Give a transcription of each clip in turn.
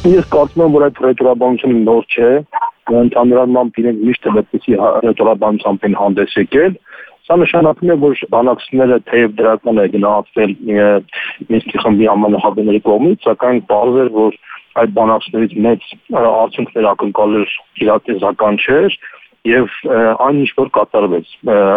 Ես կարծում եմ, որ այդ ռետորաբանությունը նոր չէ, ընդհանրապես իրենք միշտ այդպիսի ռետորաբանությամբ են հանդես եկել։ Սա նշանակում է, որ բանակցությունները թեև դրական է գնահատվել Մինսկի խմբի համանախագահների կողմից, սակայն պարզ էր, որ այդ բանակցություններից մեծ արդյունքներ ակնկալել իրատեսական չէր եւ այն ինչ որ կատարվեց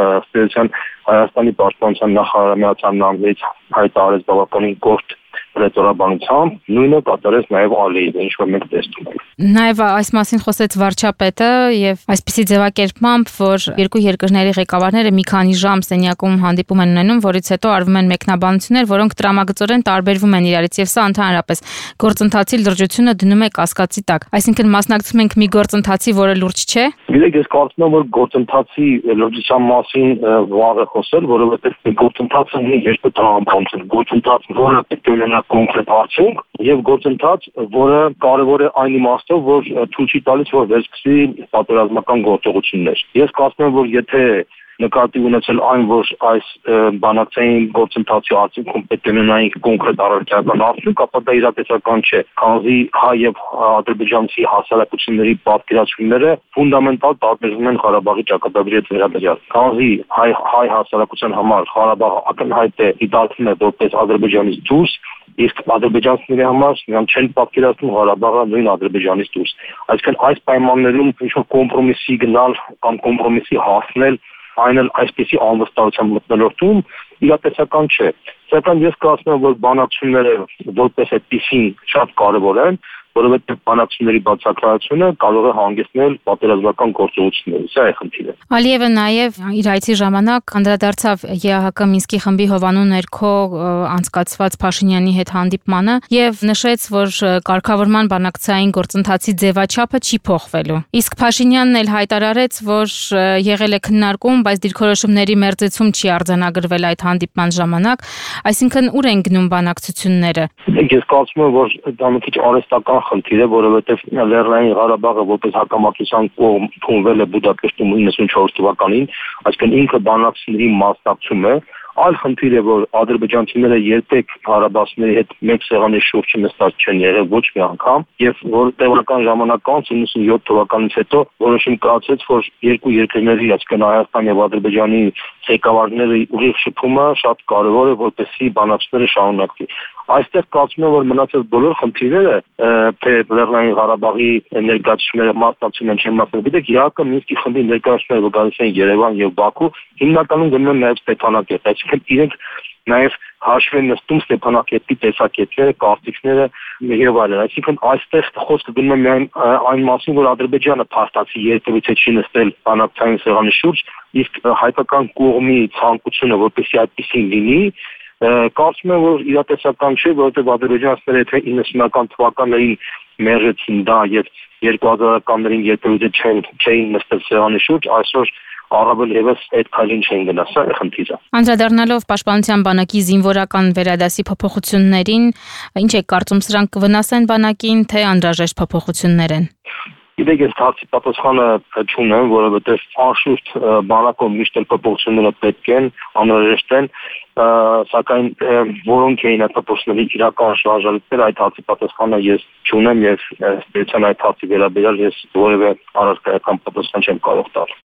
ըստ Հայաստանի պաշտպանության նախարարի Միացյալ Նահանգներից հայտարարեց բավականին կորտ ռետորաբանությամբ, նույնը կատարեց նաև Ալիևը, ինչ որ մենք տեսնում ենք։ Նաև այս մասին խոսեց վարչապետը եւ այսպիսի ձևակերպմամբ, որ երկու երկրների ղեկավարները մի քանի ժամ սենյակում հանդիպում են ունենում, որից հետո արվում են մեկնաբանություններ, որոնք տրամագծորեն տարբերվում են իրարից եւ սա ընդհանրապես գործընթացի լրջությունը դնում է կասկածի տակ։ Այսինքն մասնակցում ենք մի գործընթացի, որը լուրջ չէ։ Գիտեք, ես կարծում եմ, որ գործընթացի լրջության մասին վաղ է խոսել, որովհետեւ գործընթացը երբեք տրամաբանություն, գործընթաց, որը պետք է ունենա կոնկրետ արդյունք եւ գործընթաց, որը կարեւոր է այն իմաստով, որ ցույց չի տալիս, որ վերսկսի պատերազմական գործողություններ։ Ես կարծում եմ, որ եթե նկատի ունեցել այն, որ այս բանակցային գործընթացի արդյունքում պետք է ունենայինք կոնկրետ առարկայական արդյունք, ապա դա իրատեսական չէ, քանզի հայ եւ ադրբեջանցի հասարակությունների պատկերացումները ֆունդամենտալ տարբերվում են Ղարաբաղի ճակատագրի հետ վերաբերյալ։ Քանզի հայ հասարակության համար Ղարաբաղը ակնհայտ է դիտարկվում է որպես Ադրբեջանից դուրս, իսկ ադրբեջանցիների համար նրանք չեն պատկերացնում Ղարաբաղը նույն Ադրբեջանից դուրս։ Այսինքն այս պայմաններում ինչ-որ կոմպրոմիսի գնալ կամ կոմպրոմիսի հասնել այն էլ այսպեսի անվստահության մթնոլորտում իրատեսական չէ։ Սակայն ես կարծում եմ, որ բանակցությունները որպես այդպիսին շատ կարևոր են, որովհետև բանակցությունների բացակայությունը կարող է հանգեցնել պատերազմական գործողությունների։ Սա է խնդիրը։ Ալիևը նաև իր այցի ժամանակ անդրադարձավ ԵԱՀԿ Մինսկի խմբի հովանու ներքո անցկացված Փաշինյանի հետ հանդիպմանը եւ նշեց, որ կարգավորման բանակցային գործընթացի ձևաչափը չի փոխվելու։ Իսկ Փաշինյանն էլ հայտարարեց, որ եղել է քննարկում, բայց դիրքորոշումների մերձեցում չի արձանագրվել այդ հանդիպման ժամանակ, այսինքն ուր են գնում բանակցությունները։ Ես կարծում եմ, որ դա մի քիչ արհեստական խնդիր է, որովհետև Լեռնային Ղարաբաղը որպես հակամարտության կողմ ընդունվել է Բուդապեշտում 94 թվականին, այսինքն ինքը բանակցությունների մասնակցում է։ Այլ խնդիր է, որ ադրբեջանցիները երբեք Ղարաբաղցիների հետ մեկ սեղանի շուրջ նստած չեն եղել ոչ մի անգամ, եւ որ տևական ժամանակ անց 97 թվականից հետո որոշում կայացեց, որ երկու երկրների, այսինքն Հայաստան եւ Ադրբեջանի ղեկավարների ուղիղ շփումը շատ կարեւոր է, որպեսզի բանակցությունները շարունակվի։ Այստեղ կարծում եմ, որ մնացած բոլոր խնդիրները, թե Լեռնային Ղարաբաղի ներկայացումները մասնակցում են, չեն մասնակցում, գիտեք, ԵԱՀԿ Մինսկի խմբի ներկայացումները, որ գալիս են Երևան եւ Բաքու, հիմնականում գնում են նաեւ Ստեփանակերտ, այսինքն իրենք նաեւ հաշվի են նստում Ստեփանակերտի տեսակետները, կարծիքները եւ այլն։ Այսինքն այստեղ խոսքը գնում է միայն այն մասին, որ Ադրբեջանը փաստացի երբևիցե չի նստել բանակցային սեղանի շուրջ, իսկ հայկական կողմի ցանկությունը, որպեսզի այդպեսին լինի, կարծում եմ, որ իրատեսական չէ, որովհետև ադրբեջանցիները եթե 90-ական թվականներին մերժեցին դա եւ 2000-ականներին երբևիցե չէին նստել սեղանի շուրջ, այսօր առավել եւս այդ քայլին չէին գնա, սա է խնդիրը։ Անդրադառնալով Պաշտպանության բանակի զինվորական վերադասի փոփոխություններին, ինչ է կարծում, սրանք կվնասեն բանակին, թե անհրաժեշտ փոփոխություններ են։ Գիտեք, ես հարցի պատասխանը չունեմ, որովհետև անշուշտ բանակում միշտ էլ փոփոխությունները պետք են, անհրաժեշտ են, սակայն որոնք էին այդ փոփոխությունների իրական շարժառիթները, այդ հարցի պատասխանը ես չունեմ եւ ըստ այդ հարցի վերաբերյալ ես որևէ առարկայական պատասխան չեմ կարող տալ։